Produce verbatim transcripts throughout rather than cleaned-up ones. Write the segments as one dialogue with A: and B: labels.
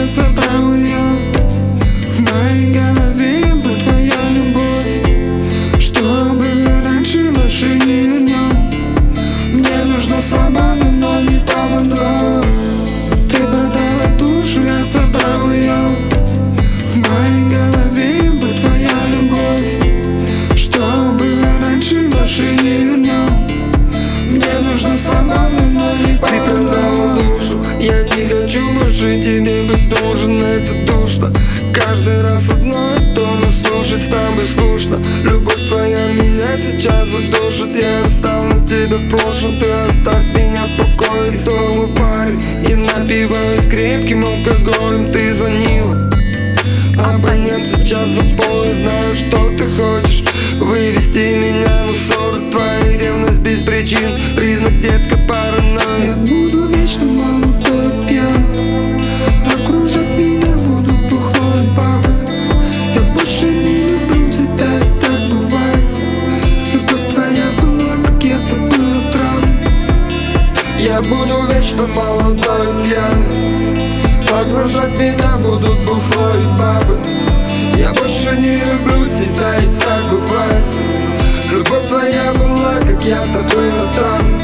A: собрал ее. В моей голове была твоя любовь. Что было раньше, больше не вернем. Мне нужна свобода, но не поводок. Ты продала душу, я собрал ее. В моей голове была твоя любовь. Что было раньше, больше не вернем. Мне нужна свобода, но не поводок.
B: Ты продала душу, я не хочу больше тебе быть должен. Это душно, каждый раз одно и то, но слушать с тобой скучно. Любовь твоя меня сейчас задушит. Я оставлю тебя в прошлом, ты оставь меня в покое. И снова парень, я напиваюсь крепким алкоголем. Ты звонила, абонент сейчас запой. Знаю, что ты хочешь вывести меня на ссоры. Твоя ревность без причин, признак, детка, паранойя.
A: Я буду вечно молодой, пьяный. Окружать меня будут бухой бабы. Я больше не люблю тебя, и так бывает. Любовь твоя была, как я-то был отравлен.
B: Я буду вечно молодой, пьяный. Окружать меня будут бухлой бабы. Я больше не люблю тебя, и так бывает. Любовь твоя была, как я-то был отравлен.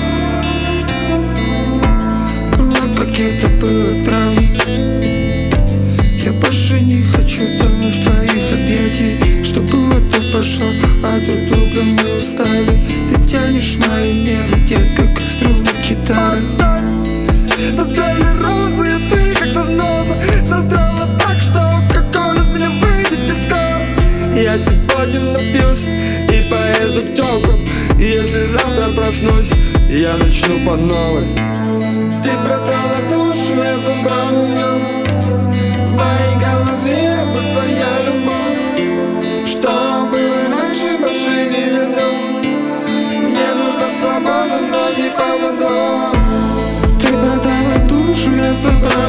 A: Была, как я-то был отравлен. Я больше не хочу тонуть в твоих объятий. Что было, то пошло, а друг друга мы устали. Ты тянешь мою нервы, детка, как струны гитары.
B: Создали розы, и ты как заноза. Создала так, что кока-кола с меня выйдет не скоро. Я сегодня напьюсь и поеду к тёлкам. Если завтра проснусь, я начну по новой.
A: Ты продала душу, я забрал ее. В моей голове была твоя любовь. Что было раньше, больше не вернем. Мне нужна свобода, но не поводок. Ты продала душу, я забрал